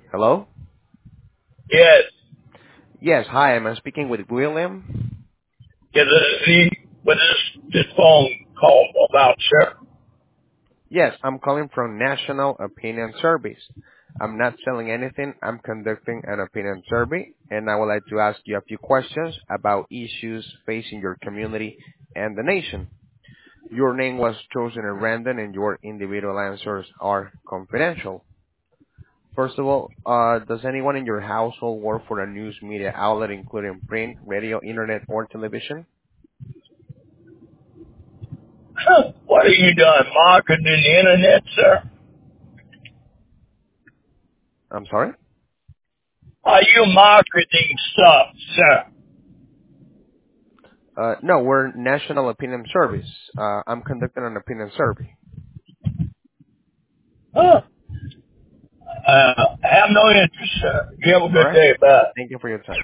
Hello? Yes. Yes, hi, am I speaking with William? Is it what is this phone call about, sir? Yes, I'm calling from National Opinion Service. I'm not selling anything, I'm conducting an opinion survey, and I would like to ask you a few questions about issues facing your community and the nation. Your name was chosen at random and your individual answers are confidential. First of all, does anyone in your household work for a news media outlet including print, radio, internet, or television? What are you doing? Marketing the internet, sir? I'm sorry? Are you marketing stuff, sir? No, we're National Opinion Service. I'm conducting an opinion survey. Huh? I have no interest, sir. You have a All good right. day. Bye. Thank you for your time.